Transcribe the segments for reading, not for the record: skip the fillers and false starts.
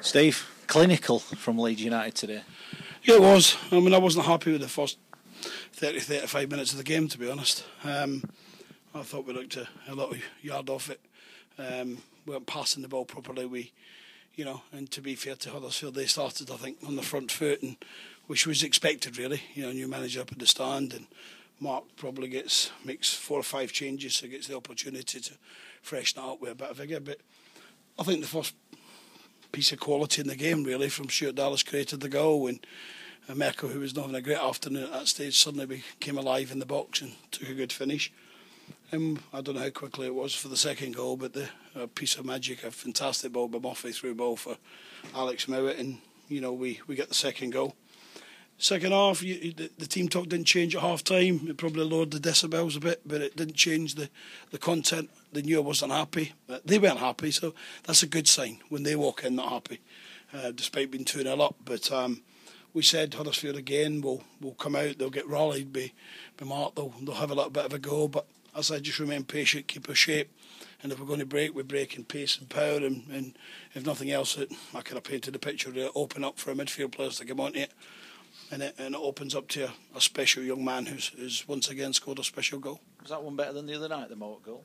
Steve, clinical from Leeds United today. Yeah, it was. I mean, I wasn't happy with the first 30-35 minutes of the game, to be honest. I thought we looked a little yard off it. We weren't passing the ball properly. And to be fair to Huddersfield, they started, I think, on the front foot, and which was expected, really. New manager up in the stand, and Mark probably makes 4 or 5 changes, so gets the opportunity to freshen it up with a bit of vigour. But I think the first piece of quality in the game, really, from Stuart Dallas created the goal, and Merkel, who was not having a great afternoon at that stage, suddenly came alive in the box and took a good finish. I don't know how quickly it was for the second goal, but the piece of magic, a fantastic ball by Murphy, through ball for Alex Mowat, and we get the second goal. Second half, the team talk didn't change at half time. It probably lowered the decibels a bit, but it didn't change the content. They knew I wasn't happy. They weren't happy, so that's a good sign when they walk in not happy, despite being 2-0 up. But we said Huddersfield again will come out, they'll get rallied by Mark, they'll have a little bit of a go, but as I just remain patient, keep our shape, and if we're going to break, we break in pace and power, and if nothing else, I could have painted a picture to open up for a midfield players to come onto it, and it opens up to a special young man who's once again scored a special goal. Was that one better than the other night, the Mowat goal?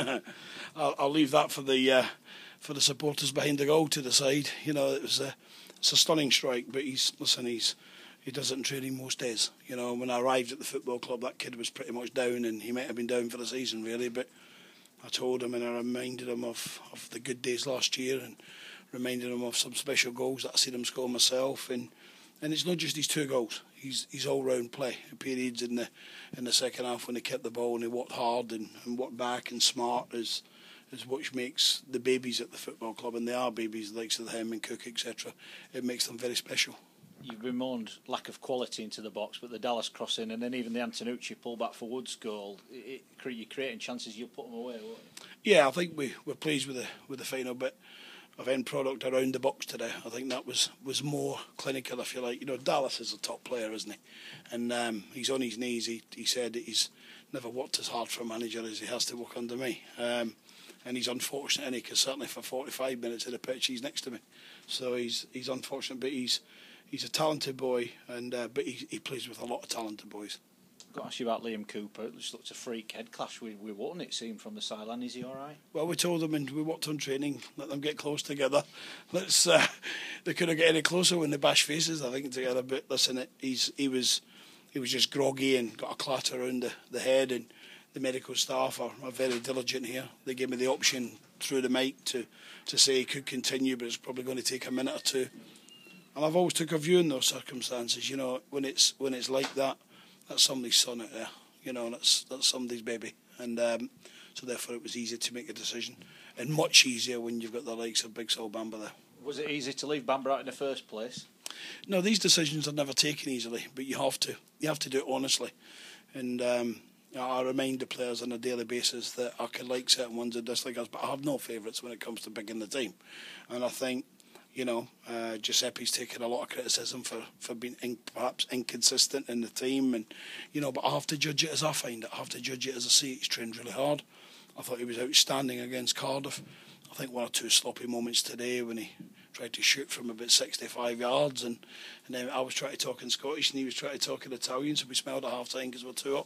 I'll leave that for the supporters behind the goal to decide. It's a stunning strike, but he does it in training most days. When I arrived at the football club, that kid was pretty much down, and he might have been down for the season, really. But I told him, and I reminded him of the good days last year, and reminded him of some special goals that I seen him score myself. And it's not just these 2 goals. He's all round play. Periods in the second half when he kept the ball and he worked hard and worked back and smart is what makes the babies at the football club, and they are babies, the likes of him and Cook, etc. It makes them very special. You've bemoaned lack of quality into the box, but the Dallas crossing and then even the Antonucci pull-back for Woods goal, you're creating chances, you'll put them away, won't you? Yeah, I think we're pleased with the final bit of end product around the box today. I think that was more clinical, if you like. Dallas is a top player, isn't he? And he's on his knees. He said that he's never worked as hard for a manager as he has to work under me. And he's unfortunate, isn't he? Because certainly for 45 minutes of the pitch, he's next to me. So he's unfortunate, but he's a talented boy, and but he plays with a lot of talented boys. I've got to ask you about Liam Cooper. It just looked a freak head clash with Wootton, it seemed, from the sideline. Is he all right? Well, we told them, and we worked on training, let them get close together. They couldn't get any closer when they bashed faces, I think, together. But listen, he was just groggy and got a clatter around the head, and the medical staff are very diligent here. They gave me the option through the mic to say he could continue, but it's probably going to take a minute or 2. And I've always took a view in those circumstances. When it's like that, that's somebody's son out there. That's somebody's baby. And so therefore it was easy to make a decision, and much easier when you've got the likes of Big Sol Bamba there. Was it easy to leave Bamba out in the first place? No, these decisions are never taken easily, but you have to do it honestly. And I remind the players on a daily basis that I can like certain ones and dislike others, but I have no favourites when it comes to picking the team. And I think Giuseppe's taken a lot of criticism for being perhaps inconsistent in the team, and but I have to judge it as I find it. I have to judge it as I see it. He's trained really hard. I thought he was outstanding against Cardiff. I think 1 or 2 sloppy moments today when he tried to shoot from about 65 yards, and then I was trying to talk in Scottish and he was trying to talk in Italian, so we smelled at half time because we're 2 up.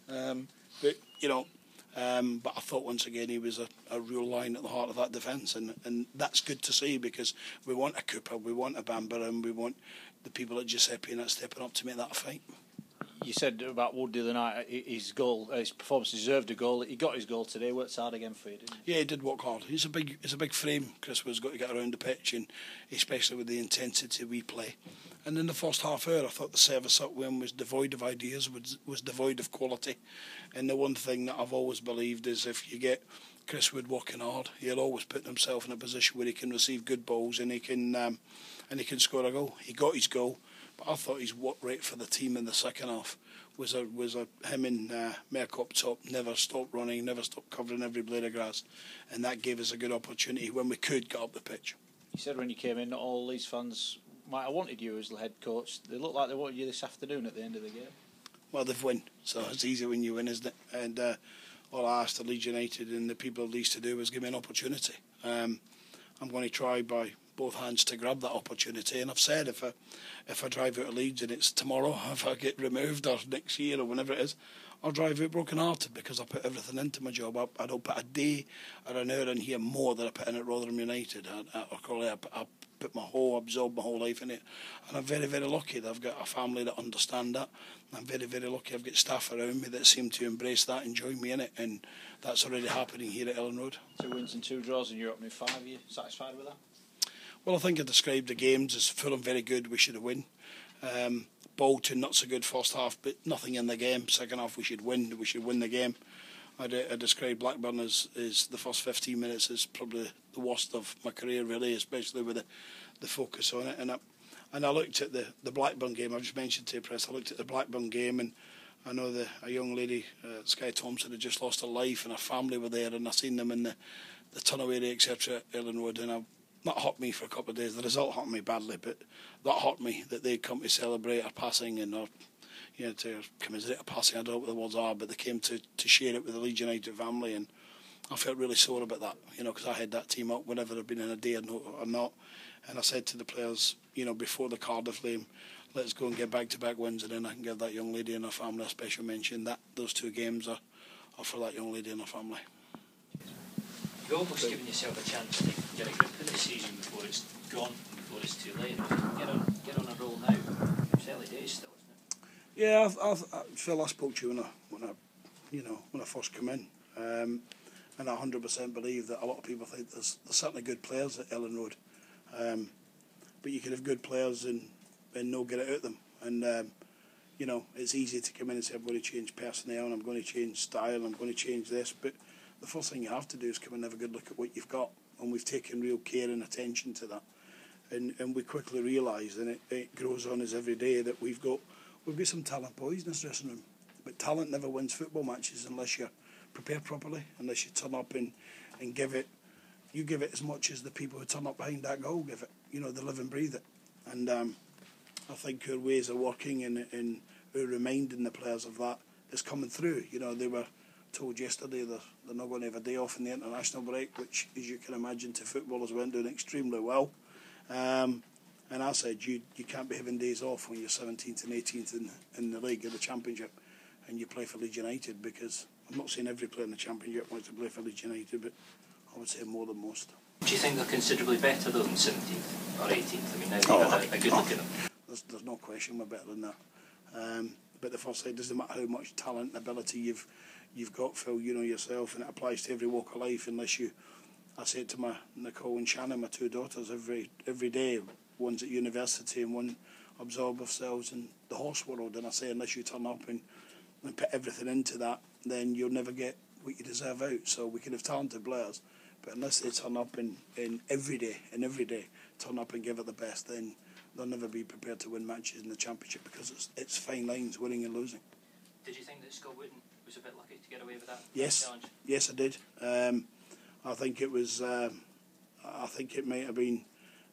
But I thought once again he was a real line at the heart of that defence, and that's good to see, because we want a Cooper, we want a Bamba, and we want the people at Giuseppe and that stepping up to make that a fight. You said about Wood the other night, his performance deserved a goal. He got his goal today. Worked hard again for you, didn't he? Yeah, he did work hard. It's a big frame. Chris was got to get around the pitch, and especially with the intensity we play. And in the first half hour, I thought the service up when was devoid of ideas, was devoid of quality. And the one thing that I've always believed is if you get Chris Wood working hard, he'll always put himself in a position where he can receive good balls and he can score a goal. He got his goal, but I thought his work rate for the team in the second half was him and Merck up top, never stopped running, never stopped covering every blade of grass, and that gave us a good opportunity when we could get up the pitch. You said when you came in, not all Leeds fans might have wanted you as the head coach. They look like they wanted you this afternoon at the end of the game. Well, they've won, so it's easy when you win, isn't it? And all I asked the Leeds United and the people of Leeds to do was give me an opportunity. I'm going to try by both hands to grab that opportunity. And I've said if I drive out of Leeds and it's tomorrow, if I get removed or next year or whenever it is, I'll drive out broken hearted because I put everything into my job. I don't put a day or an hour in here more than I put in at Rotherham United. I absorb my whole life in it, and I'm very, very lucky that I've got a family that understand that. I'm very, very lucky I've got staff around me that seem to embrace that and join me in it, and that's already happening here at Ellen Road. 2 wins and 2 draws in your opening 5. Are you satisfied with that? Well, I think I described the games as Fulham very good, we should have won. Bolton not so good first half, but nothing in the game. Second half we should win the game. I described Blackburn as the first 15 minutes is probably the worst of my career, really, especially with the focus on it. And I looked at the Blackburn game. I just mentioned to the press, I looked at the Blackburn game, and I know a young lady, Sky Thompson, had just lost her life, and her family were there, and I seen them in the tunnel area, etc. at Ellen Road, and that hurt me for a couple of days. The result hurt me badly, but that hurt me that they come to celebrate her passing or to commiserate her passing. I don't know what the words are, but they came to share it with the Leeds United family, and I felt really sore about that, because I had that team up whenever I'd been in a day or not. And I said to the players, before the Cardiff game, let's go and get back-to-back wins, and then I can give that young lady and her family a special mention. That those 2 games are for that young lady and her family. You've almost given yourself a chance to get a grip of this season before it's gone, before it's too late. Get on a roll now. It's early days still, isn't it? Yeah, Phil, I spoke to you when I first come in, and I 100% believe that a lot of people think there's certainly good players at Ellen Road, but you can have good players and not get it out of them. And it's easy to come in and say I'm going to change personnel and I'm going to change style and I'm going to change this, but the first thing you have to do is come and have a good look at what you've got, and we've taken real care and attention to that, and we quickly realise, and it grows on us every day, that we've got some talent boys in this dressing room, but talent never wins football matches unless you're prepared properly, unless you turn up and give it as much as the people who turn up behind that goal give it. They live and breathe it, and I think our ways of working and our reminding the players of that is coming through. They were told yesterday they're not going to have a day off in the international break, which, as you can imagine, to footballers went doing extremely well. And I said, you can't be having days off when you're 17th and 18th in the league or the championship, and you play for Leeds United, because I'm not saying every player in the championship wants to play for Leeds United, but I would say more than most. Do you think they're considerably better though than 17th or 18th? I mean, now you've had a good look at them. There's no question we're better than that. But the first thing, it doesn't matter how much talent and ability you've got, Phil, yourself, and it applies to every walk of life. I say it to my Nicole and Shannon, my 2 daughters, every day. One's at university and one absorb themselves in the horse world. And I say, unless you turn up and put everything into that, then you'll never get what you deserve out. So we can have talented players, but unless they turn up in every day, turn up and give it the best, then they'll never be prepared to win matches in the championship, because it's fine lines, winning and losing. Did you think that Scott Wooden was a bit lucky to get away with that challenge? Yes, I did. I think it was. I think it might have been.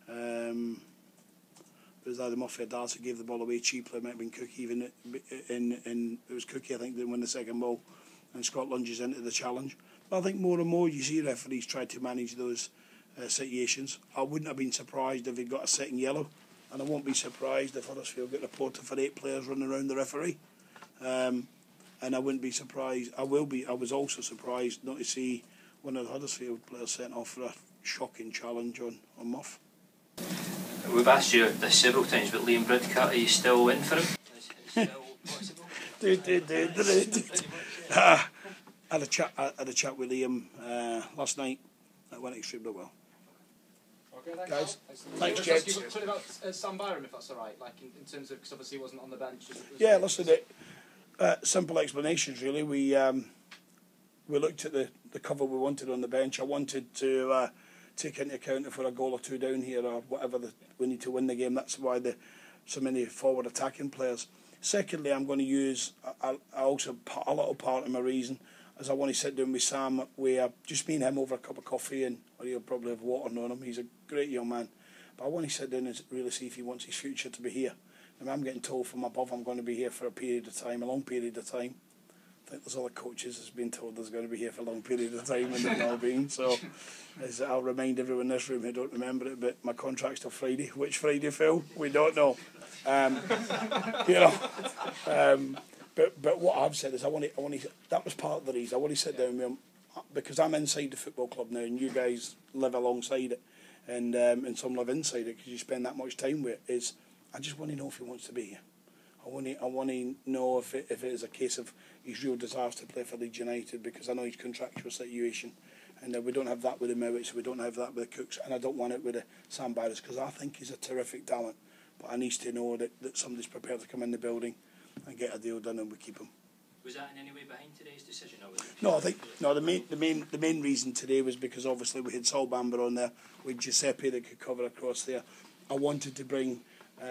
It was either Murphy or Darcy gave the ball away cheaply. It might have been Cookie, even and it was Cookie, I think, didn't win the second ball, and Scott lunges into the challenge. But I think more and more you see referees try to manage those situations. I wouldn't have been surprised if he got a second yellow, and I won't be surprised if Huddersfield get reported for 8 players running around the referee. And I wouldn't be surprised. I was also surprised not to see one of the Huddersfield players sent off for a shocking challenge on Muff. We've asked you this several times, but Liam Bridcut, are you still in for him? Is it still possible? I had a chat with Liam last night. It went extremely well. Okay, thanks, guys. Thanks, Jed. Something about Sam Byram, if that's all right. Like in terms of, because obviously he wasn't on the bench. Listen. Simple explanations, really. We looked at the cover we wanted on the bench. I wanted to take into account if we're a goal or 2 down here or whatever, we need to win the game. That's why so many forward attacking players. Secondly, I'm going to use a little part of my reason as I want to sit down with Sam, where just me and him over a cup of coffee, or he'll probably have water on him. He's a great young man, but I want to sit down and really see if he wants his future to be here. And I'm getting told from above I'm going to be here for a long period of time. I think there's other coaches that's been told there's going to be here for a long period of time and they've not been. So I'll remind everyone in this room who don't remember it, but my contract's till Friday. Which Friday, Phil? We don't know. You know. But what I've said is I want to. That was part of the reason I want to sit down with him, because I'm inside the football club now, and you guys live alongside it, and some live inside it because you spend that much time with it. Is I just want to know if he wants to be here. I want to know if it is a case of his real desires to play for Leeds United, because I know his contractual situation, and we don't have that with the Mowats, we don't have that with the Cooks, and I don't want it with the Sam Barrows, because I think he's a terrific talent, but I need to know that somebody's prepared to come in the building and get a deal done and we keep him. Was that in any way behind today's decision? Or was it No, I think the main reason today was because obviously we had Sol Bamba on there with Giuseppe that could cover across there. I wanted to bring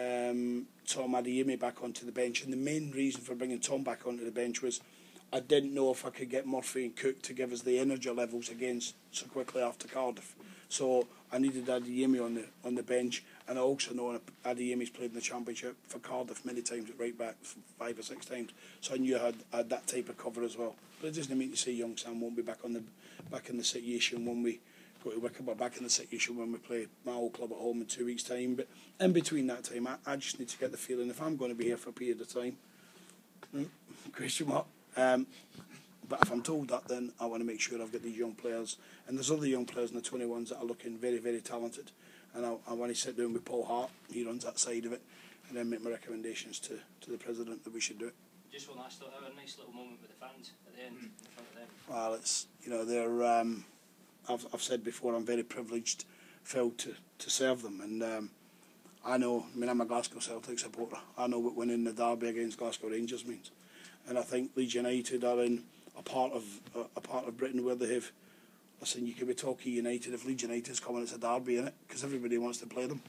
Tom Adeyemi back onto the bench, and the main reason for bringing Tom back onto the bench was I didn't know if I could get Murphy and Cook to give us the energy levels again so quickly after Cardiff. So I needed Adeyemi on the bench, and I also know Adeyemi's played in the Championship for Cardiff many times at right back, 5 or 6 times. So I knew I had that type of cover as well. But it doesn't mean to say young Sam won't be back in the situation when we go to Wycombe, or back in the situation when we play my old club at home in 2 weeks' time. But in between that time, I just need to get the feeling if I'm going to be here for a period of time. Question mark. But if I'm told that, then I want to make sure I've got these young players, and there's other young players in the 21s that are looking very, very talented, and I want to sit down with Paul Hart, he runs that side of it, and then make my recommendations to the president that we should do it. Just one last thought, have a nice little moment with the fans at the end in front of them. Well, it's, you know, they're I've said before, I'm very privileged, Phil, to serve them, and I know, I'm a Glasgow Celtic supporter, I know what winning the derby against Glasgow Rangers means, and I think Leeds United are in a part of Britain where they have, listen, you could be talking United if Leeds United's coming, it's a derby, in it, because everybody wants to play them.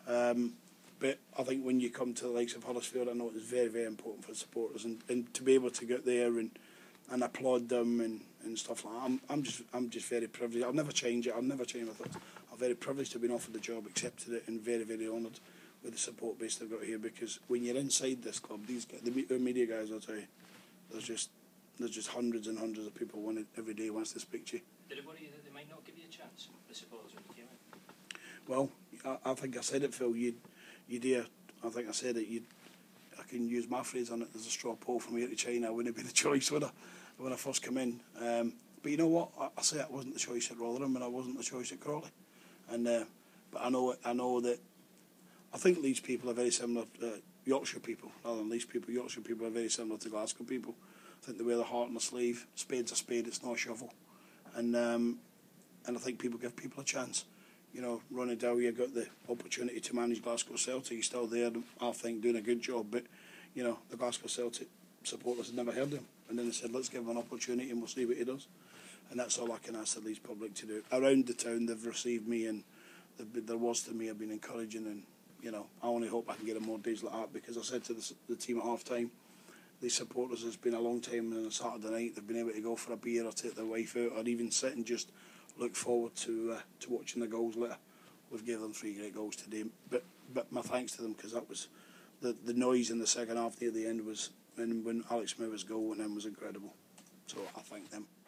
But I think when you come to the likes of Huddersfield, I know it's very, very important for the supporters, and to be able to get there and applaud them and stuff like that. I'm just very privileged. I'll never change it. I'll never change my thoughts. I'm very privileged to have been offered the job, accepted it, and very, very honoured with the support base they've got here, because when you're inside this club, these guys, the media guys, I'll tell you, there's just hundreds and hundreds of people every day wants to speak to you. Did it worry you that they might not give you a chance, the supporters, when you came in? Well, I think I said it, Phil. You dare. I think I said it. I can use my phrase on it. There's a straw poll from here to China. I wouldn't be the choice when I first come in. But you know what? I say it wasn't the choice at Rotherham, and I wasn't the choice at Crawley. And but I know that I think Leeds people are very similar. Yorkshire people, rather than Leeds people, Yorkshire people are very similar to Glasgow people. I think they wear their heart on their sleeve. Spade's a spade, it's not a shovel. And I think people give people a chance. You know, Ronnie Dowyer got the opportunity to manage Glasgow Celtic. He's still there, I think, doing a good job. But, you know, the Glasgow Celtic supporters had never heard him. And then they said, let's give him an opportunity and we'll see what he does. And that's all I can ask the Leeds public to do. Around the town, they've received me, and there was to me, I've been encouraging, and, you know, I only hope I can get more days like that, because I said to the team at half-time, these supporters, it's been a long time, and on a Saturday night they've been able to go for a beer or take their wife out, or even sit and just look forward to watching the goals later. We've given them 3 great goals today, but my thanks to them, because that was the noise in the second half near the end was when Alex Mowat's goal went in was incredible. So I thank them.